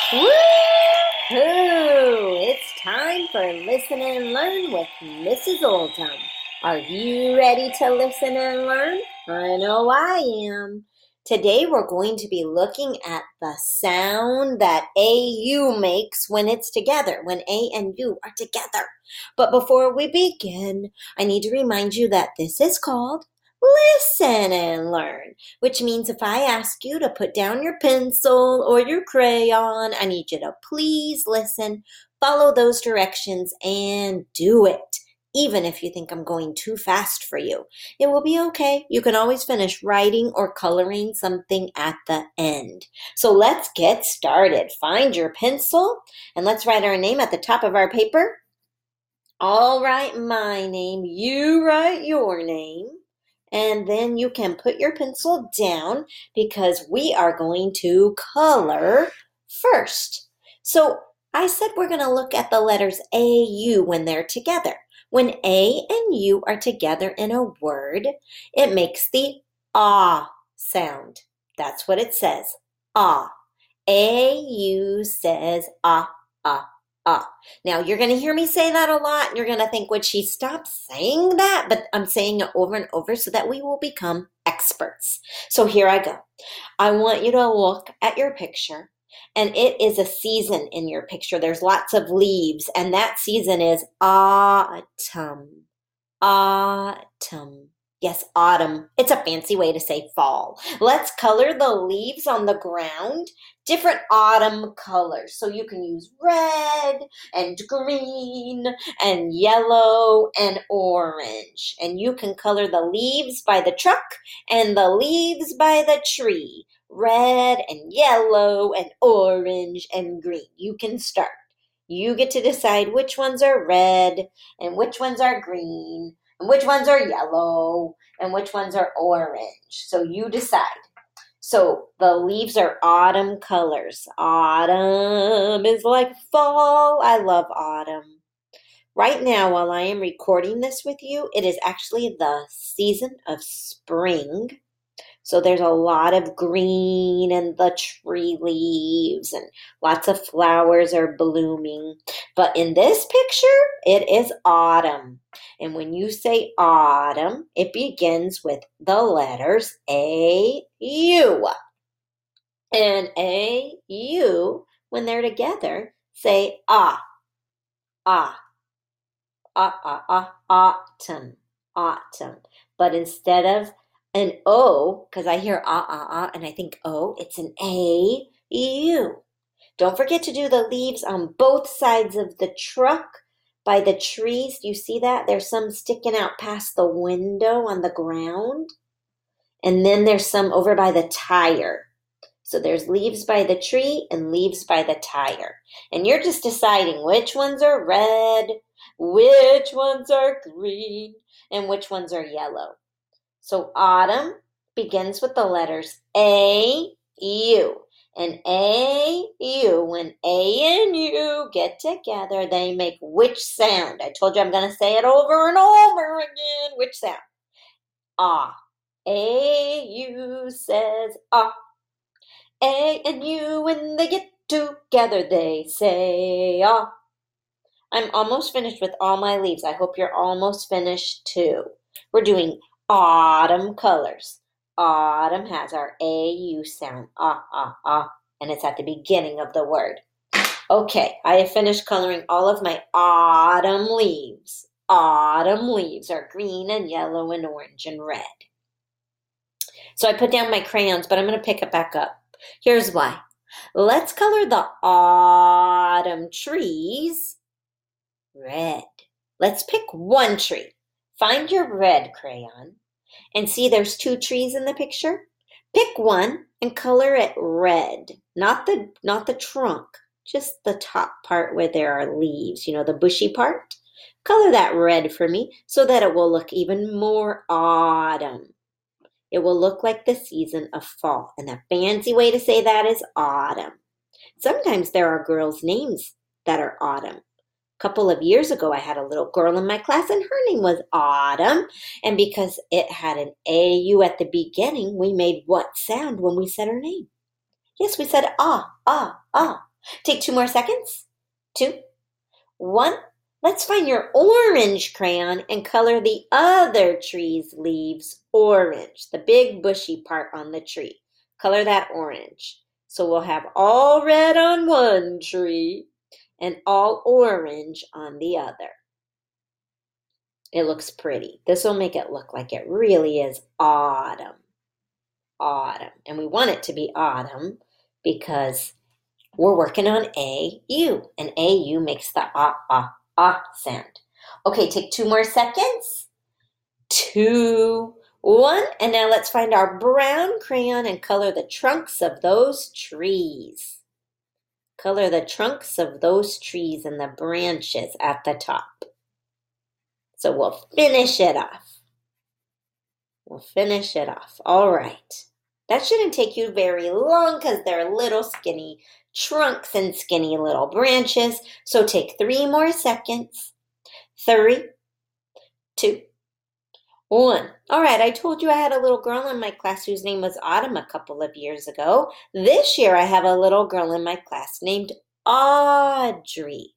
Woo-hoo! It's time for Listen and Learn with Mrs. Oldham. Are you ready to listen and learn? I know I am. Today we're going to be looking at the sound that AU makes when it's together, when A and U are together. But before we begin, I need to remind you that this is called Listen and Learn, which means if I ask you to put down your pencil or your crayon, I need you to please listen, follow those directions, and do it. Even if you think I'm going too fast for you, it will be okay. You can always finish writing or coloring something at the end. So let's get started. Find your pencil and let's write our name at the top of our paper. I'll write my name, you write your name. And then you can put your pencil down because we are going to color first. So I said we're going to look at the letters A-U when they're together. When A and U are together in a word, it makes the ah sound. That's what it says, ah. A-U says ah, ah. Now, you're going to hear me say that a lot, and you're going to think, would she stop saying that? But I'm saying it over and over so that we will become experts. So here I go. I want you to look at your picture, and it is a season in your picture. There's lots of leaves, and that season is autumn. Autumn. Yes, autumn. It's a fancy way to say fall. Let's color the leaves on the ground different autumn colors. So you can use red and green and yellow and orange. And you can color the leaves by the truck and the leaves by the tree. Red and yellow and orange and green. You can start. You get to decide which ones are red and which ones are green and which ones are yellow and which ones are orange. So you decide. So the leaves are autumn colors. Autumn is like fall. I love autumn. Right now, while I am recording this with you, it is actually the season of spring. So there's a lot of green and the tree leaves and lots of flowers are blooming. But in this picture, it is autumn. And when you say autumn, it begins with the letters A-U. And A-U, when they're together, say ah, ah, autumn, autumn. But instead of an O, because I hear and I think O, it's an A-U. Don't forget to do the leaves on both sides of the truck by the trees. Do you see that? There's some sticking out past the window on the ground. And then there's some over by the tire. So there's leaves by the tree and leaves by the tire. And you're just deciding which ones are red, which ones are green, and which ones are yellow. So autumn begins with the letters A-U. And A-U, when A and U get together, they make which sound? I told you I'm going to say it over and over again. Which sound? Ah. A-U says ah. A and U, when they get together, they say ah. I'm almost finished with all my leaves. I hope you're almost finished too. We're doing autumn colors. Autumn has our A-U sound, and it's at the beginning of the word. Okay, I have finished coloring all of my autumn leaves. Autumn leaves are green and yellow and orange and red. So I put down my crayons, but I'm going to pick it back up. Here's why. Let's color the autumn trees red. Let's pick one tree. Find your red crayon and see there's two trees in the picture. Pick one and color it red. Not the trunk, just the top part where there are leaves, the bushy part. Color that red for me so that it will look even more autumn. It will look like the season of fall. And the fancy way to say that is autumn. Sometimes there are girls' names that are autumn. A couple of years ago, I had a little girl in my class, and her name was Autumn. And because it had an A-U at the beginning, we made what sound when we said her name? Yes, we said ah, ah, ah. Take 2 more seconds. 2, 1. Let's find your orange crayon and color the other tree's leaves orange, the big bushy part on the tree. Color that orange. So we'll have all red on one tree and all orange on the other. It looks pretty. This will make it look like it really is autumn. Autumn. And we want it to be autumn because we're working on A-U. And A-U makes the ah sound. Okay, take 2 more seconds. 2, 1. And now let's find our brown crayon and color the trunks of those trees. Color the trunks of those trees and the branches at the top. So we'll finish it off. We'll finish it off. All right. That shouldn't take you very long because they're little skinny trunks and skinny little branches. So take 3 more seconds. 3, 2, 1. All right, I told you I had a little girl in my class whose name was Autumn a couple of years ago. This year I have a little girl in my class named Audrey.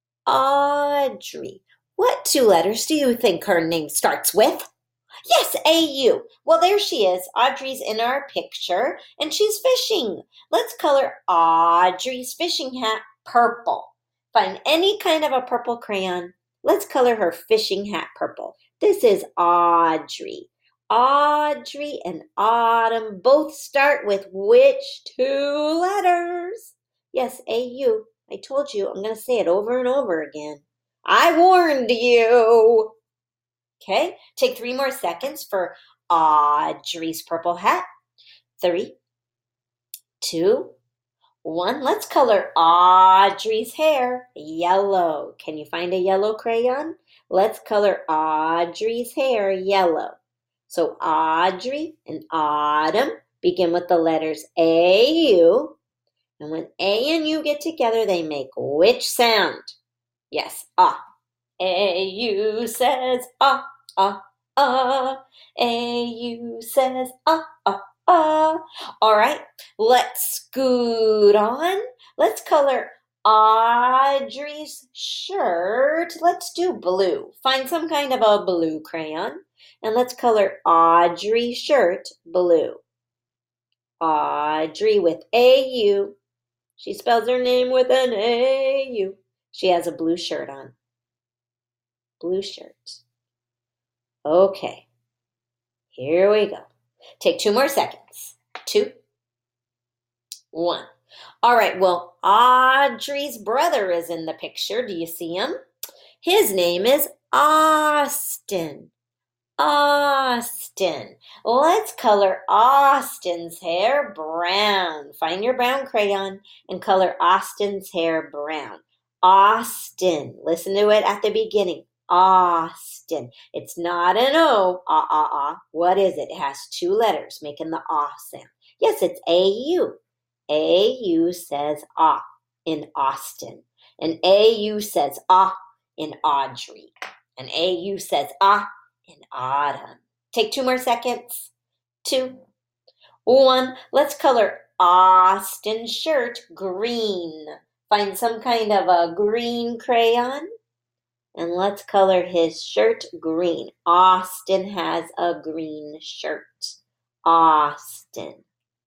Audrey. What 2 letters do you think her name starts with? Yes, A-U. Well, there she is. Audrey's in our picture, and she's fishing. Let's color Audrey's fishing hat purple. Find any kind of a purple crayon. Let's color her fishing hat purple. This is Audrey. Audrey and Autumn both start with which 2 letters? Yes, A-U. I told you. I'm going to say it over and over again. I warned you. Okay, take 3 more seconds for Audrey's purple hat. 3, 2, 1. Let's color Audrey's hair yellow. Can you find a yellow crayon? Let's color Audrey's hair yellow. So Audrey and Autumn begin with the letters A-U. And when A and U get together, they make which sound? Yes, ah. A-U says ah. A-U says ah. All right, let's scoot on. Let's color Audrey's shirt. Let's do blue. Find some kind of a blue crayon. And let's color Audrey's shirt blue. Audrey with A-U. She spells her name with an A-U. She has a blue shirt on. Blue shirt. Okay, here we go. Take 2 more seconds. 2, 1. All right, well, Audrey's brother is in the picture. Do you see him? His name is Austin. Austin. Let's color Austin's hair brown. Find your brown crayon and color Austin's hair brown. Austin. Listen to it at the beginning. Austin. It's not an O. What is it? It has 2 letters making the ah sound. Yes, it's A-U. A-U says ah in Austin. And A-U says ah in Audrey. And A-U says ah in Autumn. Take 2 more seconds. 2, 1. Let's color Austin's shirt green. Find some kind of a green crayon. And let's color his shirt green. Austin has a green shirt. Austin.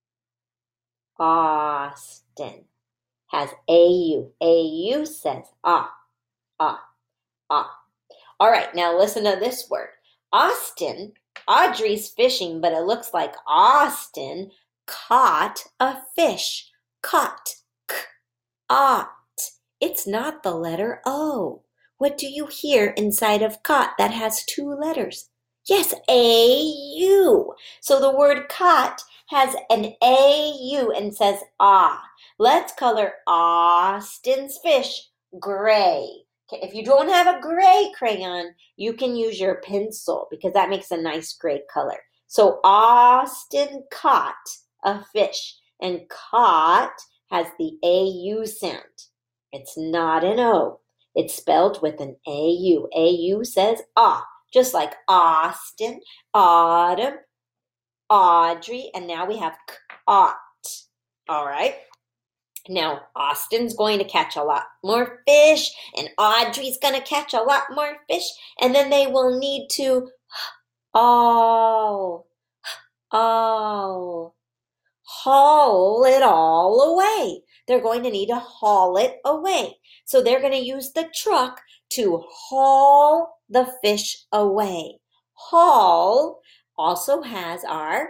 Austin has A-U. A-U says ah. All right, now listen to this word. Austin. Audrey's fishing, but it looks like Austin caught a fish. Caught. K-ought. It's not the letter O. What do you hear inside of caught that has 2 letters? Yes, A-U. So the word caught has an A-U and says ah. Let's color Austin's fish gray. Okay, if you don't have a gray crayon, you can use your pencil because that makes a nice gray color. So Austin caught a fish, and caught has the A-U sound. It's not an O. It's spelled with an A-U. A-U says ah, just like Austin, Autumn, Audrey, and now we have k-ought. All right. Now, Austin's going to catch a lot more fish, and Audrey's going to catch a lot more fish, and then they will need to all, all, haul it all away. They're going to need to haul it away. So they're going to use the truck to haul the fish away. Haul also has our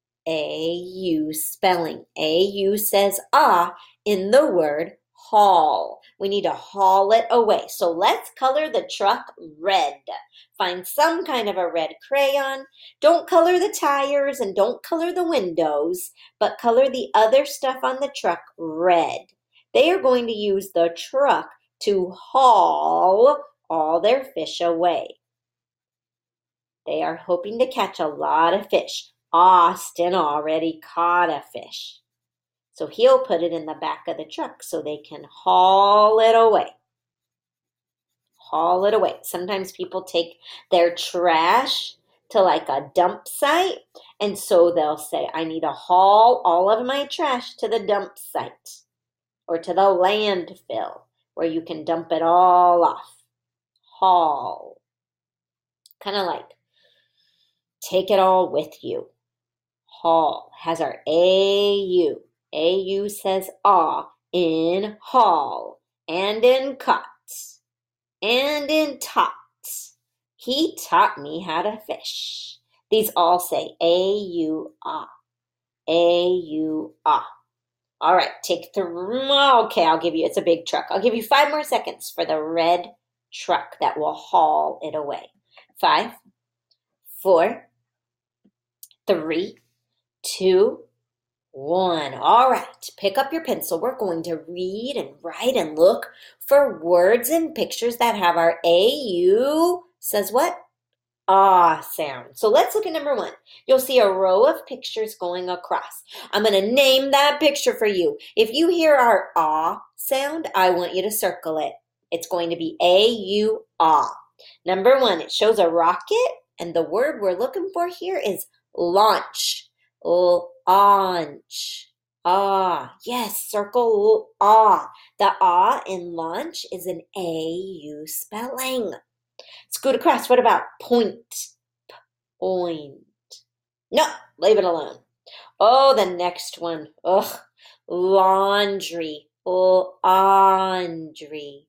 AU spelling. AU says ah in the word haul. We need to haul it away. So let's color the truck red. Find some kind of a red crayon. Don't color the tires and don't color the windows, but color the other stuff on the truck red. They are going to use the truck to haul all their fish away. They are hoping to catch a lot of fish. Austin already caught a fish. So he'll put it in the back of the truck so they can haul it away. Haul it away. Sometimes people take their trash to like a dump site, and so they'll say, I need to haul all of my trash to the dump site or to the landfill where you can dump it all off. Haul. Kind of like take it all with you. Haul has our AU. AU says ah in haul and in cut and in taught. He taught me how to fish. These all say AU ah. AU ah. All right, take okay, I'll give you, it's a big truck. I'll give you 5 more seconds for the red truck that will haul it away. 5, 4, 3, 2, 1. All right, pick up your pencil. We're going to read and write and look for words and pictures that have our AU, says what? Ah sound. So let's look at number 1. You'll see a row of pictures going across. I'm going to name that picture for you. If you hear our ah sound, I want you to circle it. It's going to be AU ah. Number 1, it shows a rocket, and the word we're looking for here is launch. Launch. Ah, yes, circle ah. The ah in launch is an AU spelling. Scoot across. What about point? Point. No, leave it alone. Oh, the next one. Ugh. Laundry. Laundry.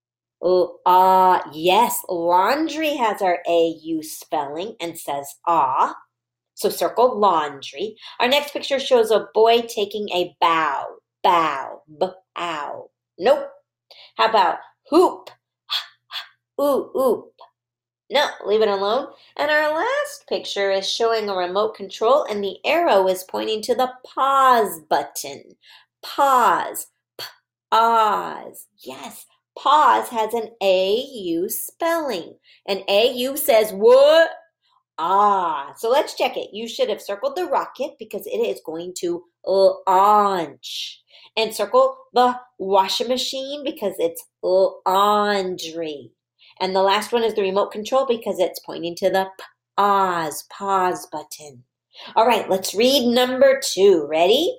Yes, laundry has our AU spelling and says ah. So circle laundry. Our next picture shows a boy taking a bow. Bow. B-ow. Nope. How about hoop? Ooh, oop. No, leave it alone. And our last picture is showing a remote control, and the arrow is pointing to the pause button. Pause. Pause. Yes, pause has an AU spelling. And AU says what? Ah, so let's check it. You should have circled the rocket because it is going to launch. And circle the washing machine because it's laundry. And the last one is the remote control because it's pointing to the pause button. All right, let's read number 2. Ready?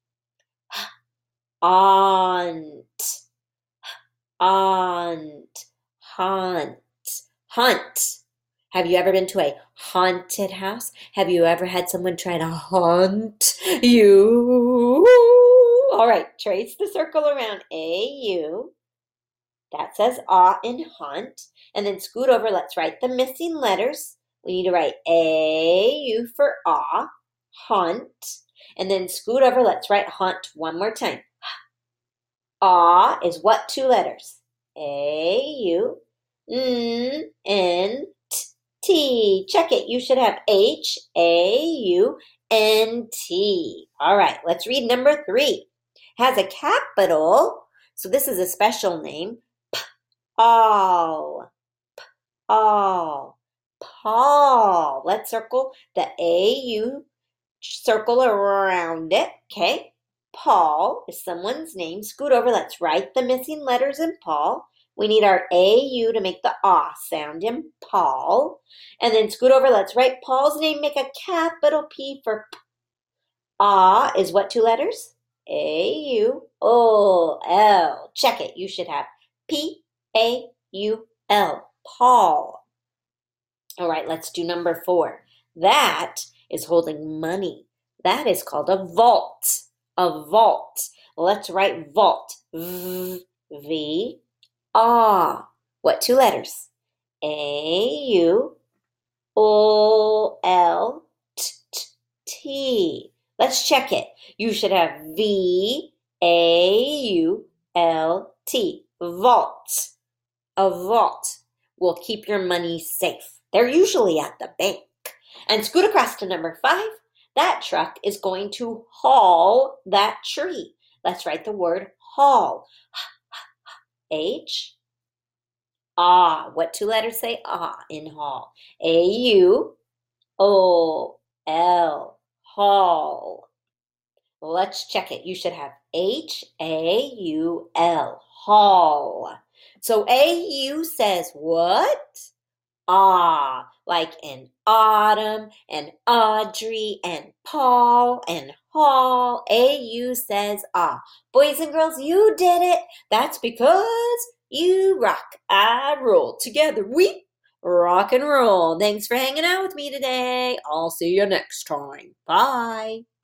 Aunt, aunt, hunt, hunt. Have you ever been to a haunted house? Have you ever had someone try to haunt you? All right, trace the circle around AU. That says ah in hunt. And then scoot over. Let's write the missing letters. We need to write AU for ah, hunt. And then scoot over. Let's write hunt one more time. Ah is what 2 letters? AU, N, T. Check it. You should have HAUNT. All right, let's read number 3. Has a capital, so this is a special name. All. All. Paul. Let's circle the AU, circle around it. Okay. Paul is someone's name. Scoot over. Let's write the missing letters in Paul. We need our AU to make the ah sound in Paul. And then scoot over. Let's write Paul's name. Make a capital P for P. Ah is what 2 letters? P-A-U-O-L. Check it. You should have P-A-U-L. Paul. All right, let's do number 4. That is holding money. That is called a vault. A vault. Let's write vault. V, ah. What 2 letters? A-U, O-L, T. Let's check it. You should have V-A-U-L-T. Vault. A vault will keep your money safe. They're usually at the bank. And scoot across to number 5. That truck is going to haul that tree. Let's write the word haul. H, ah. What 2 letters say ah in haul? A-U-O-L. Haul. Let's check it. You should have H-A-U-L. Haul. So A-U says what? Ah, like in autumn and Audrey and Paul and Hall. A-U says ah. Boys and girls, you did it. That's because you rock. I roll. Together we rock and roll. Thanks for hanging out with me today. I'll see you next time. Bye.